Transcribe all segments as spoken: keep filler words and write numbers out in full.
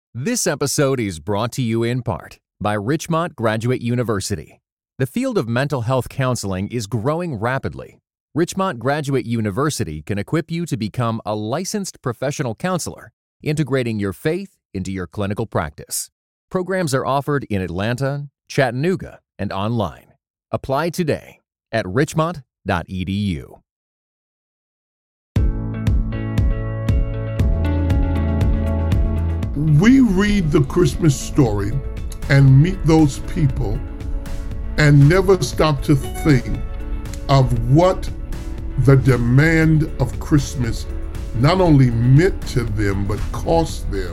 This episode is brought to you in part by Richmont Graduate University. The field of mental health counseling is growing rapidly. Richmont Graduate University can equip you to become a licensed professional counselor, integrating your faith into your clinical practice. Programs are offered in Atlanta, Chattanooga, and online. Apply today at richmont dot e d u. We read the Christmas story and meet those people and never stop to think of what the demand of Christmas not only meant to them, but cost them,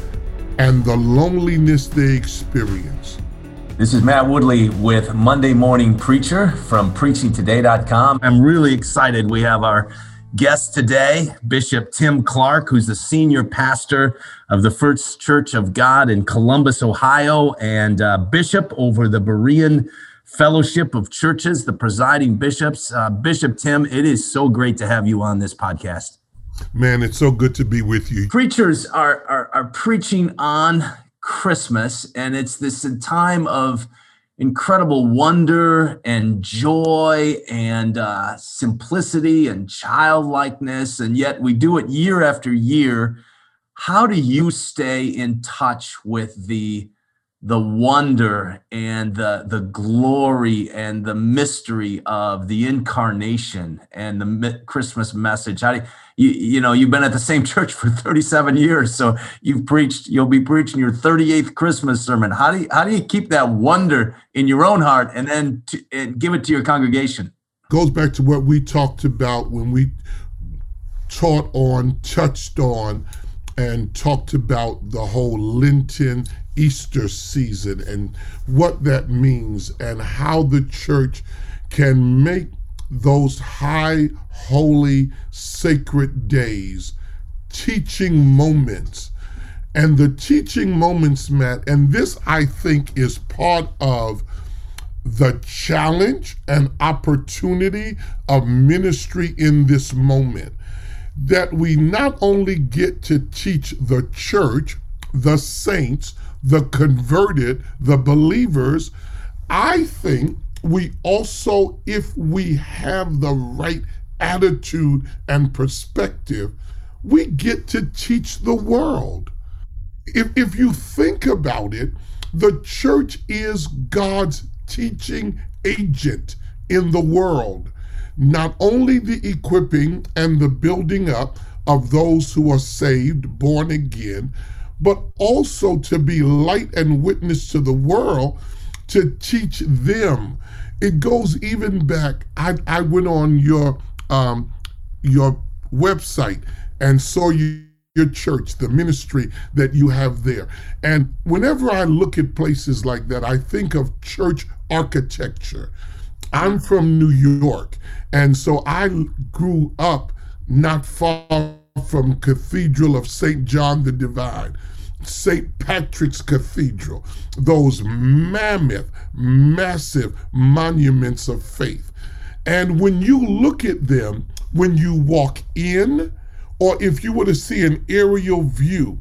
and the loneliness they experience. This is Matt Woodley with Monday Morning Preacher from preaching today dot com. I'm really excited. We have our guest today, Bishop Tim Clark, who's the senior pastor of the First Church of God in Columbus, Ohio, and uh, bishop over the Berean Fellowship of Churches, the presiding bishops. Uh, Bishop Tim, it is so great to have you on this podcast. Man, it's so good to be with you. Preachers are, are, are preaching on Christmas, and it's this time of incredible wonder and joy and uh, simplicity and childlikeness, and yet we do it year after year. How do you stay in touch with the the wonder and the the glory and the mystery of the incarnation and the Christmas message? How do you, you, you know, you've been at the same church for thirty-seven years, so you've preached, you'll be preaching your thirty-eighth Christmas sermon. How do you, how do you keep that wonder in your own heart and then to, and give it to your congregation? Goes back to what we talked about when we taught on, touched on, and talked about the whole Lenten Easter season and what that means and how the church can make those high, holy, sacred days teaching moments. And the teaching moments, Matt, and this I think is part of the challenge and opportunity of ministry in this moment, that we not only get to teach the church, the saints, the converted, the believers. I think we also, if we have the right attitude and perspective, we get to teach the world. If, if you think about it, the church is God's teaching agent in the world. Not only the equipping and the building up of those who are saved, born again, but also to be light and witness to the world, to teach them. It goes even back. I, I went on your um, your website and saw you, your church, the ministry that you have there. And whenever I look at places like that, I think of church architecture. I'm from New York, and so I grew up not far from Cathedral of Saint John the Divine, Saint Patrick's Cathedral, those mammoth, massive monuments of faith. And when you look at them, when you walk in, or if you were to see an aerial view,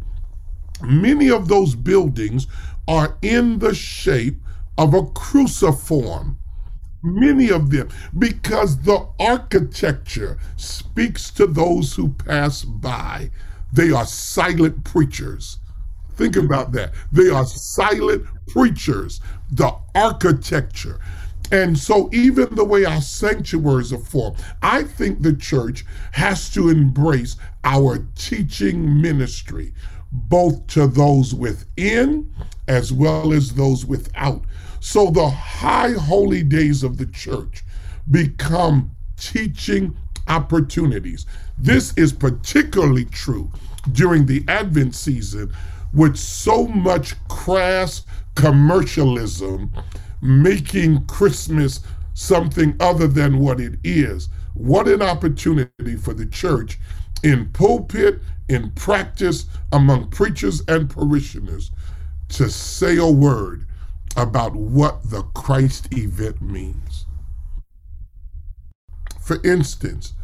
many of those buildings are in the shape of a cruciform. Many of them, because the architecture speaks to those who pass by. They are silent preachers. Think about that. They are silent preachers, the architecture. And so even the way our sanctuaries are formed, I think the church has to embrace our teaching ministry, both to those within as well as those without. So the high holy days of the church become teaching opportunities. This is particularly true during the Advent season, with so much crass commercialism making Christmas something other than what it is. What an opportunity for the church in pulpit, in practice, among preachers and parishioners, to say a word about what the Christ event means. For instance,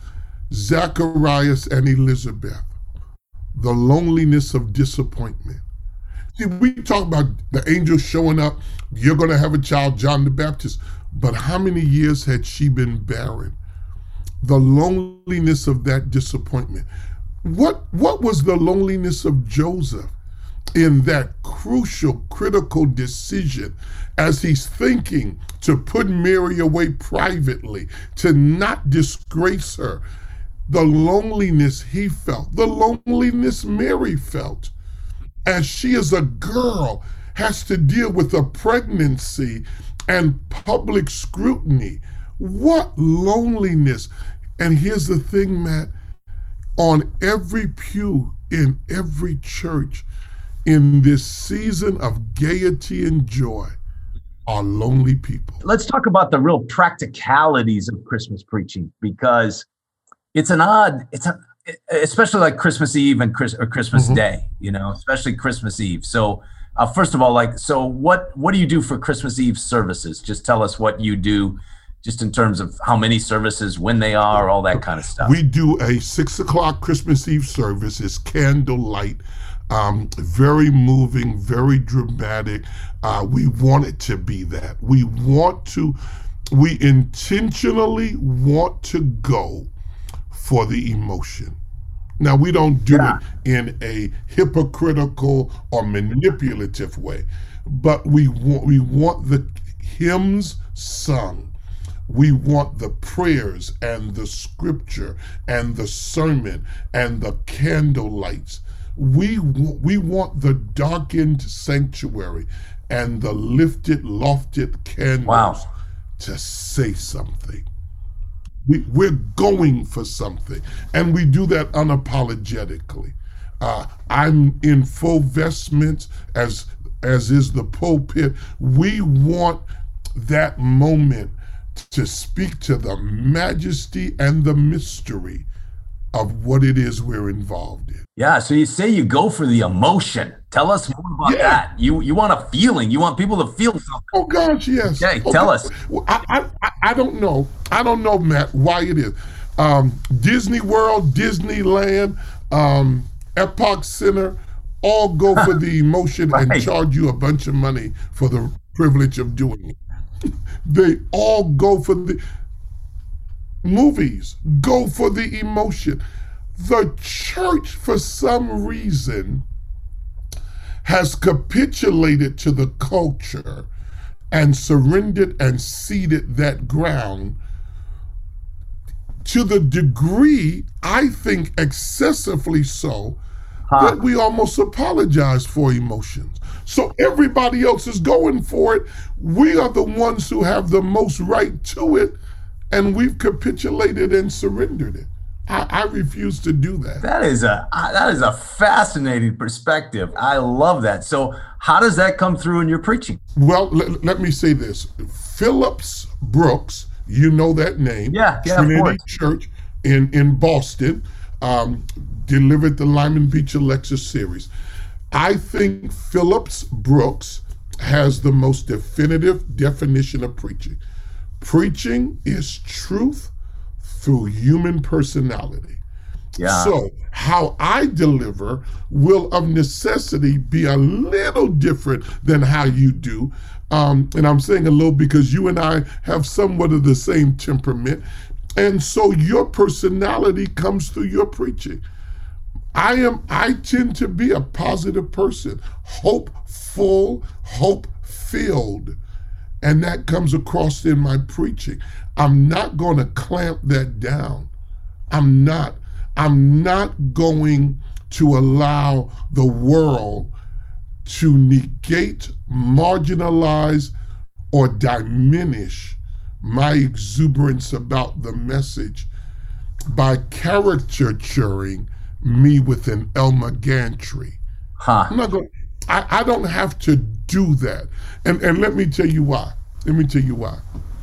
Zacharias and Elizabeth, the loneliness of disappointment. See, we talk about the angel showing up, you're going to have a child, John the Baptist. But how many years had she been barren? The loneliness of that disappointment. What, what was the loneliness of Joseph in that crucial, critical decision as he's thinking to put Mary away privately, to not disgrace her? The loneliness he felt, the loneliness Mary felt, as she as a girl has to deal with a pregnancy and public scrutiny. What loneliness. And here's the thing, Matt, on every pew in every church in this season of gaiety and joy are lonely people. Let's talk about the real practicalities of Christmas preaching, because it's an odd, it's a, especially like Christmas Eve and Chris, or Christmas mm-hmm. Day, you know, especially Christmas Eve. So uh, first of all, like, so what, what do you do for Christmas Eve services? Just tell us what you do, just in terms of how many services, when they are, all that kind of stuff. We do a six o'clock Christmas Eve service. It's candlelight, um, very moving, very dramatic. Uh, we want it to be that. We want to, we intentionally want to go for the emotion. Now, we don't do yeah. it in a hypocritical or manipulative way, but we want, we want the hymns sung. We want the prayers and the scripture and the sermon and the candle lights. We, we want the darkened sanctuary and the lifted, lofted candles wow. to say something. We, we're going for something, and we do that unapologetically. Uh, I'm in full vestments, as as is the pulpit. We want that moment to speak to the majesty and the mystery of what it is we're involved in. Yeah, so you say you go for the emotion. Tell us more about yeah. that. You you want a feeling. You want people to feel something. Oh gosh, yes. Okay, oh, tell gosh. us. Well, I, I I don't know. I don't know, Matt, why it is. Um, Disney World, Disneyland, um, Epoch Center, all go for the emotion right. and charge you a bunch of money for the privilege of doing it. They all go for the movies, go for the emotion. The church, for some reason, has capitulated to the culture and surrendered and ceded that ground to the degree, I think excessively so, huh. that we almost apologize for emotions. So everybody else is going for it. We are the ones who have the most right to it, and we've capitulated and surrendered it. I, I refuse to do that. That is a uh, that is a fascinating perspective. I love that. So how does that come through in your preaching? Well, let, let me say this. Phillips Brooks, you know that name. Yeah, yeah, Trinity of course. Church in, in Boston, um, delivered the Lyman Beecher Lecture Series. I think Phillips Brooks has the most definitive definition of preaching. Preaching is truth through human personality. Yeah. So how I deliver will of necessity be a little different than how you do. Um, and I'm saying a little because you and I have somewhat of the same temperament. And so your personality comes through your preaching. I am, I tend to be a positive person, hopeful, hope-filled. And that comes across in my preaching. I'm not going to clamp that down. I'm not. I'm not going to allow the world to negate, marginalize, or diminish my exuberance about the message by caricaturing me with an Elmer Gantry. Huh. I'm not going. I, I don't have to do that. And and let me tell you why. Let me tell you why.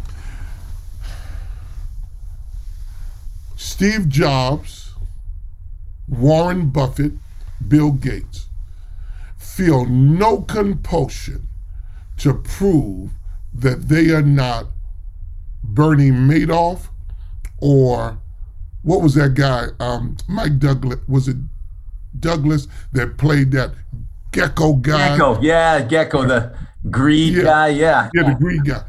Steve Jobs, Warren Buffett, Bill Gates feel no compulsion to prove that they are not Bernie Madoff or what was that guy, um, Mike Douglas, was it Douglas that played that Gecko guy. Gecko, yeah, Gecko, the greed yeah. guy, yeah. Yeah, the greed guy.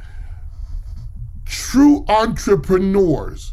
True entrepreneurs,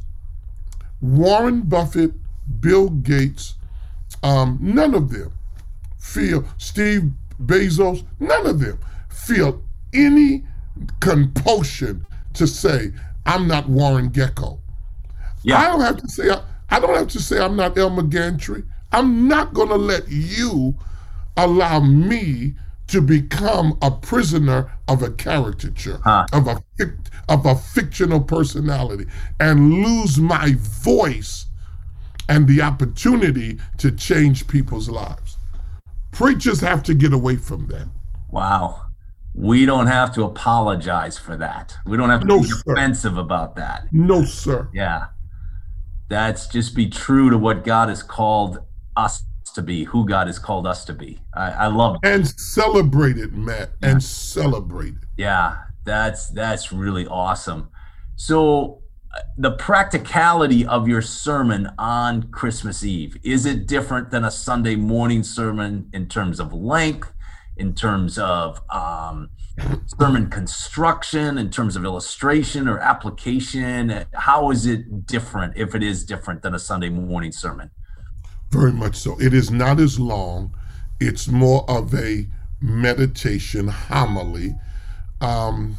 Warren Buffett, Bill Gates, um, none of them feel, Steve Bezos, none of them feel any compulsion to say, I'm not Warren Gecko. Yeah. I don't have to say, I don't have to say I'm not Elmer Gantry. I'm not gonna let you allow me to become a prisoner of a caricature, huh. of a of a fictional personality, and lose my voice and the opportunity to change people's lives. Preachers have to get away from that. Wow. We don't have to apologize for that. We don't have to no, be sir. defensive about that. No, sir. Yeah. That's just be true to what God has called us to be, who God has called us to be. I, I love it. And celebrate it, Matt, yeah. and celebrate it. Yeah, that's that's really awesome. So the practicality of your sermon on Christmas Eve, is it different than a Sunday morning sermon in terms of length, in terms of um, sermon construction, in terms of illustration or application? How is it different, if it is different than a Sunday morning sermon? Very much so. It is not as long. It's more of a meditation homily. Um,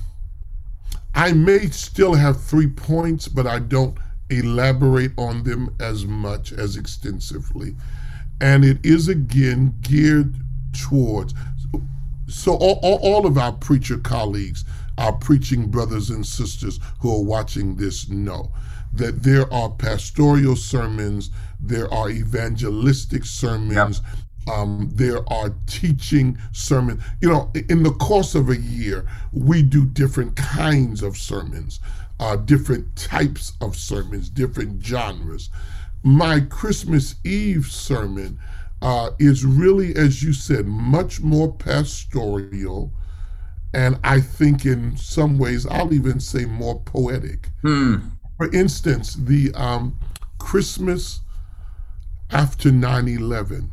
I may still have three points, but I don't elaborate on them as much, as extensively. And it is, again, geared towards, so all, all, all of our preacher colleagues, our preaching brothers and sisters who are watching this know that there are pastoral sermons, there are evangelistic sermons, yep. um, there are teaching sermons. You know, in the course of a year, we do different kinds of sermons, uh, different types of sermons, different genres. My Christmas Eve sermon uh, is really, as you said, much more pastoral, and I think in some ways, I'll even say more poetic. Hmm. For instance, the um, Christmas after nine eleven,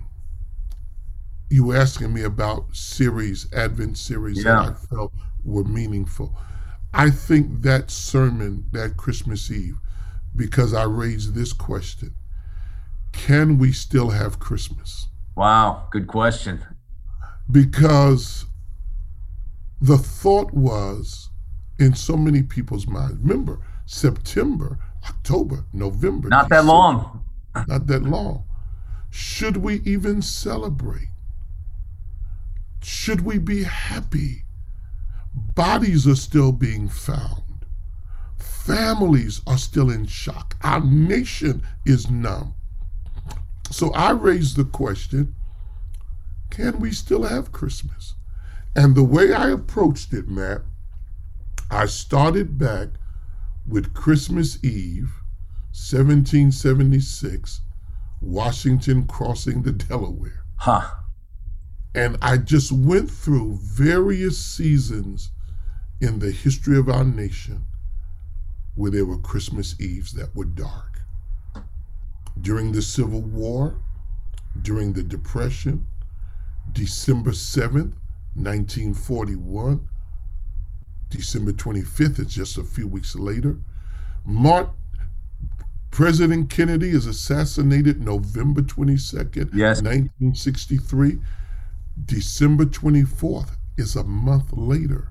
you were asking me about series, Advent series yeah. that I felt were meaningful. I think that sermon, that Christmas Eve, because I raised this question, can we still have Christmas? Wow, good question. Because the thought was in so many people's minds, remember, September, October, November. Not December, that long. Not that long. Should we even celebrate? Should we be happy? Bodies are still being found. Families are still in shock. Our nation is numb. So I raised the question, can we still have Christmas? And the way I approached it, Matt, I started back with Christmas Eve, seventeen seventy-six, Washington crossing the Delaware. Huh. And I just went through various seasons in the history of our nation where there were Christmas Eves that were dark. During the Civil War, during the Depression, December seventh, nineteen forty-one, December twenty-fifth, it's just a few weeks later. Mark, President Kennedy is assassinated November twenty-second, yes. nineteen sixty-three. December twenty-fourth is a month later.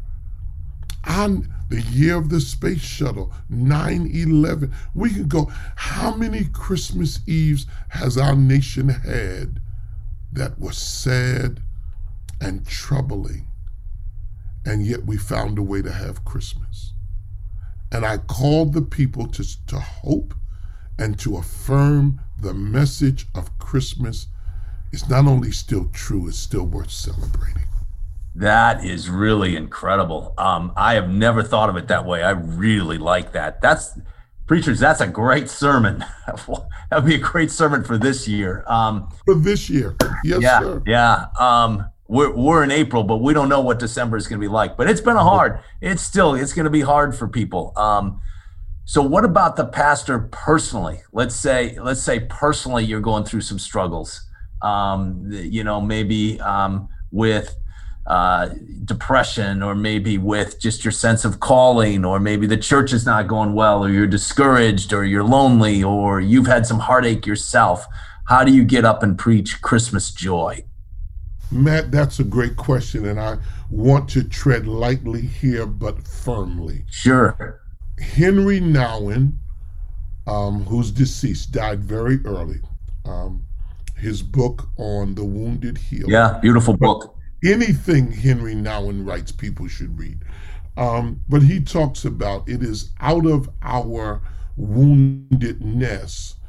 On the year of the space shuttle, nine eleven. We can go, how many Christmas Eves has our nation had that were sad and troubling? And yet we found a way to have Christmas. And I called the people to, to hope and to affirm the message of Christmas. It's not only still true, it's still worth celebrating. That is really incredible. Um, I have never thought of it that way. I really like that. That's, preachers, that's a great sermon. That would be a great sermon for this year. Um, for this year, yes, yeah, sir. Yeah, um, we're, we're in April, but we don't know what December is going to be like. But it's been a hard, it's still, it's going to be hard for people. Um, so what about the pastor personally? Let's say, let's say personally you're going through some struggles. Um, you know, maybe um, with uh, depression, or maybe with just your sense of calling, or maybe the church is not going well, or you're discouraged, or you're lonely, or you've had some heartache yourself. How do you get up and preach Christmas joy? Matt, that's a great question, and I want to tread lightly here, but firmly. Sure. Henry Nouwen, um, who's deceased, died very early. Um, his book on the wounded heal. Yeah, beautiful book. Anything Henry Nouwen writes, people should read. Um, but he talks about it is out of our woundedness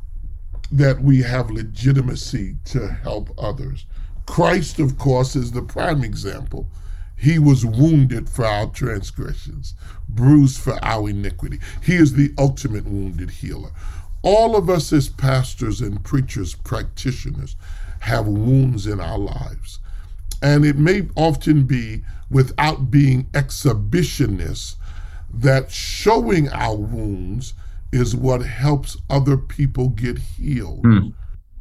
that we have legitimacy to help others. Christ, of course, is the prime example. He was wounded for our transgressions, bruised for our iniquity. He is the ultimate wounded healer. All of us as pastors and preachers, practitioners, have wounds in our lives. And it may often be, without being exhibitionists, that showing our wounds is what helps other people get healed. Mm.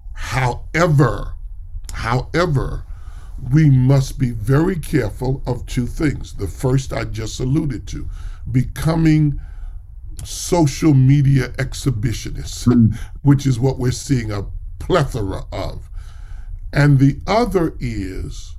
However, however, we must be very careful of two things. The first I just alluded to, becoming social media exhibitionists, mm. which is what we're seeing a plethora of. And the other is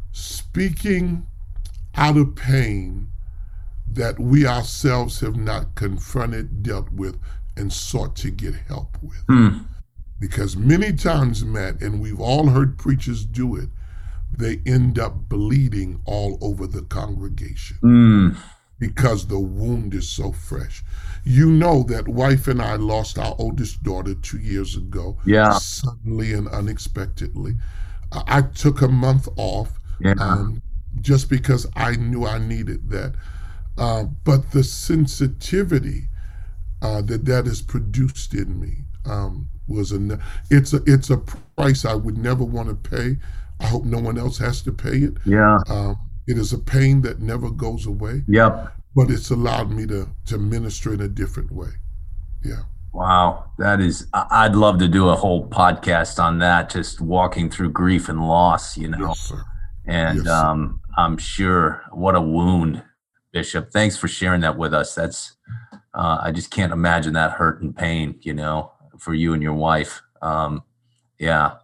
speaking out of pain that we ourselves have not confronted, dealt with, and sought to get help with. Mm. Because many times, Matt, and we've all heard preachers do it, they end up bleeding all over the congregation mm. because the wound is so fresh. You know that wife and I lost our oldest daughter two years ago, yeah. suddenly and unexpectedly. Uh, I took a month off yeah. um, just because I knew I needed that. Uh, but the sensitivity uh, that that has produced in me um, was a, it's a, it's a price I would never want to pay. I hope no one else has to pay it. Yeah. Um, it is a pain that never goes away. Yep. But it's allowed me to to minister in a different way. Yeah. Wow. That is, I'd love to do a whole podcast on that, just walking through grief and loss, you know. Yes, sir. And yes, um, I'm sure, what a wound, Bishop. Thanks for sharing that with us. That's, uh, I just can't imagine that hurt and pain, you know, for you and your wife. Um, yeah.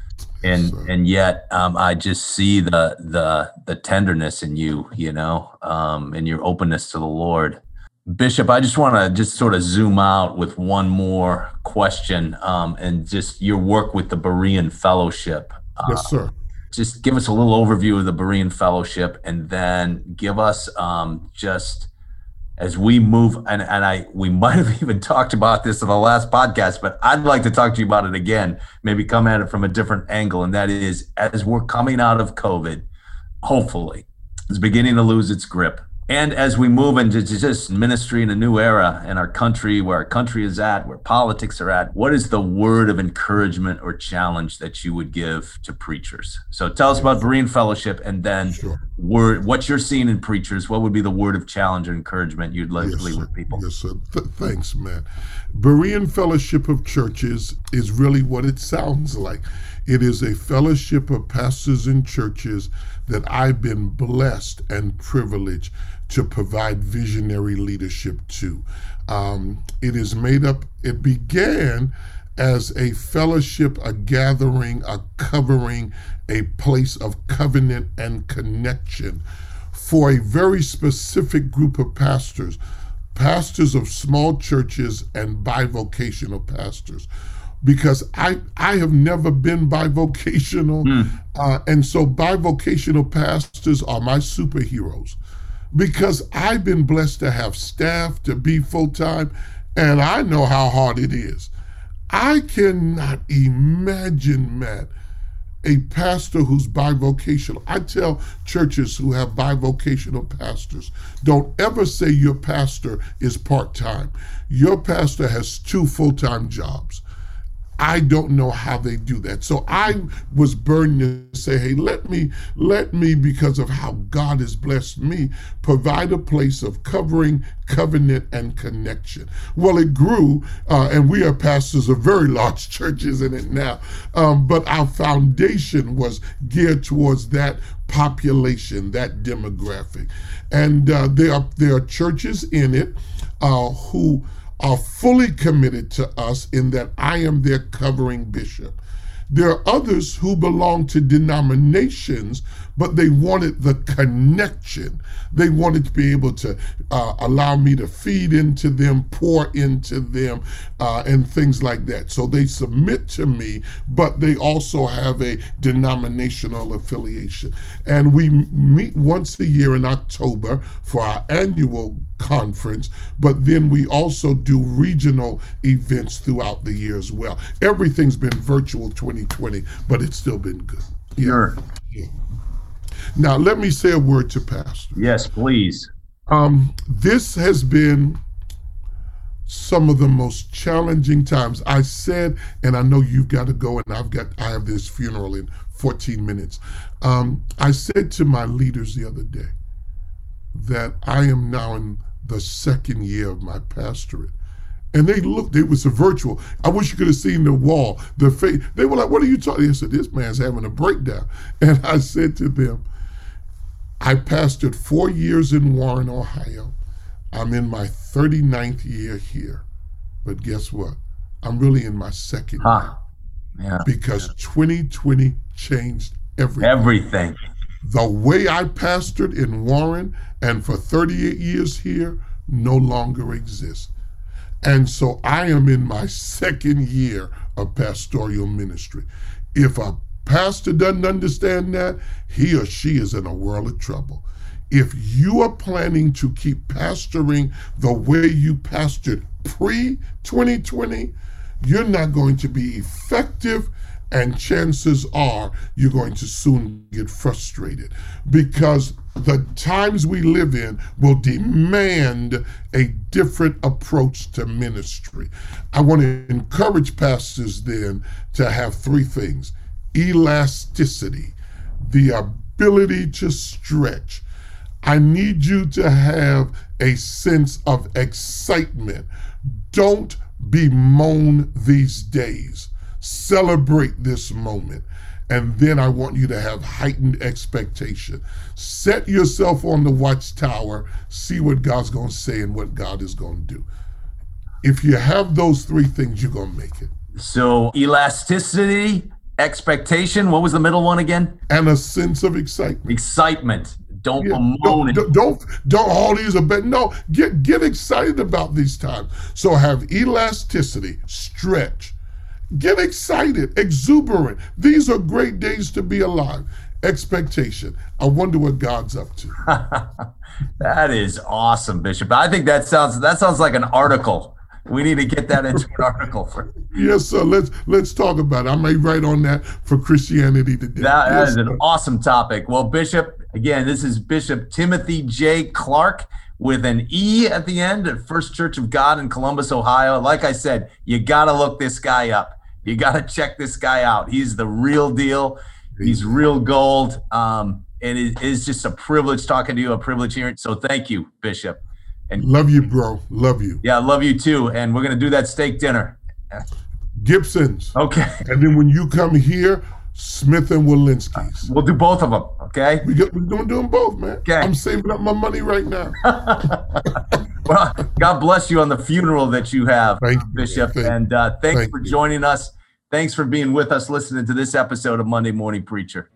And Yes, and yet um, I just see the the the tenderness in you, you know, um, and your openness to the Lord. Bishop, I just want to just sort of zoom out with one more question, um, and just your work with the Berean Fellowship. Uh, yes, sir. Just give us a little overview of the Berean Fellowship, and then give us um, just as we move, and, and I we might have even talked about this in the last podcast, but I'd like to talk to you about it again, maybe come at it from a different angle, and that is, as we're coming out of COVID, hopefully, it's beginning to lose its grip. And as we move into just ministry in a new era in our country, where our country is at, where politics are at, what is the word of encouragement or challenge that you would give to preachers? So tell us about Berean Fellowship, and then Sure. word, what you're seeing in preachers. What would be the word of challenge or encouragement you'd like Yes, to leave sir. with people? Yes, sir. Th- thanks, man. Berean Fellowship of Churches is really what it sounds like. It is a fellowship of pastors and churches that I've been blessed and privileged to provide visionary leadership to. Um, it is made up, it began as a fellowship, a gathering, a covering, a place of covenant and connection for a very specific group of pastors, pastors of small churches and bivocational pastors. Because I I have never been bivocational, mm. uh, and so bivocational pastors are my superheroes. Because I've been blessed to have staff, to be full-time, and I know how hard it is. I cannot imagine, Matt, a pastor who's bivocational. I tell churches who have bivocational pastors, don't ever say your pastor is part-time. Your pastor has two full-time jobs. I don't know how they do that. So I was burdened to say, hey, let me, let me, because of how God has blessed me, provide a place of covering, covenant, and connection. Well, it grew, uh, and we are pastors of very large churches in it now, um, but our foundation was geared towards that population, that demographic. And uh, there are, there are churches in it uh, who are fully committed to us in that I am their covering bishop. There are others who belong to denominations, but they wanted the connection. They wanted to be able to uh, allow me to feed into them, pour into them, uh, and things like that. So they submit to me, but they also have a denominational affiliation. And we meet once a year in October for our annual conference, but then we also do regional events throughout the year as well. Everything's been virtual twenty twenty, but it's still been good. Yeah. Sure. Yeah. Now, let me say a word to Pastor. Yes, please. Um, this has been some of the most challenging times. I said, and I know you've got to go, and I've got, I have this funeral in fourteen minutes. Um, I said to my leaders the other day that I am now in the second year of my pastorate. And they looked, it was a virtual. I wish you could have seen the wall, the face. They were like, what are you talking? I said, this man's having a breakdown. And I said to them, I pastored four years in Warren, Ohio. I'm in my thirty-ninth year here. But guess what? I'm really in my second huh. year. Yeah. Because twenty twenty changed everything. Everything. The way I pastored in Warren and for thirty-eight years here no longer exists. And so I am in my second year of pastoral ministry. If a pastor doesn't understand that, he or she is in a world of trouble. If you are planning to keep pastoring the way you pastored pre twenty twenty, you're not going to be effective, and chances are you're going to soon get frustrated, because the times we live in will demand a different approach to ministry. I want to encourage pastors then to have three things: elasticity, the ability to stretch. I need you to have a sense of excitement. Don't bemoan these days. Celebrate this moment. And then I want you to have heightened expectation. Set yourself on the watchtower, see what God's going to say and what God is going to do. If you have those three things, you're going to make it. So elasticity, expectation, what was the middle one again? And a sense of excitement. Excitement. Don't Yeah, bemoan don't, it. don't, don't, don't all these are bad. No, get, get excited about these times. So have elasticity, stretch. Get excited, exuberant. These are great days to be alive. Expectation. I wonder what God's up to. That is awesome, Bishop. I think that sounds that sounds like an article. We need to get that into an article. For Yes, sir. Let's let's talk about it. I may write on that for Christianity Today. that, that Yes, is an sir. awesome topic. Well, Bishop, again, this is Bishop Timothy J. Clark with an E at the end at First Church of God in Columbus, Ohio. Like I said, you got to look this guy up. You got to check this guy out. He's the real deal. He's real gold. Um, and it is just a privilege talking to you, a privilege hearing. So thank you, Bishop. And Love you, bro. Love you. yeah, I love you too. And we're going to do that steak dinner. Gibson's. Okay. And then when you come here, Smith and Walensky's. We'll do both of them. Okay. We got, we're going to do them both, man. Okay. I'm saving up my money right now. Well, God bless you on the funeral that you have, Thank you, Bishop. thank you. and uh, thanks Thank for you. joining us. Thanks for being with us, listening to this episode of Monday Morning Preacher.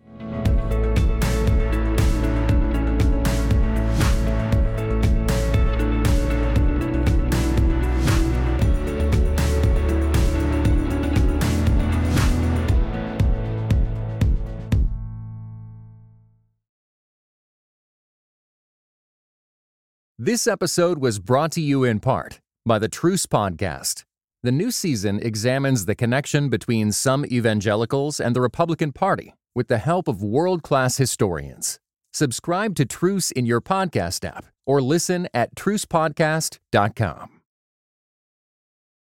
This episode was brought to you in part by the Truce Podcast. The new season examines the connection between some evangelicals and the Republican Party with the help of world-class historians. Subscribe to Truce in your podcast app or listen at truce podcast dot com.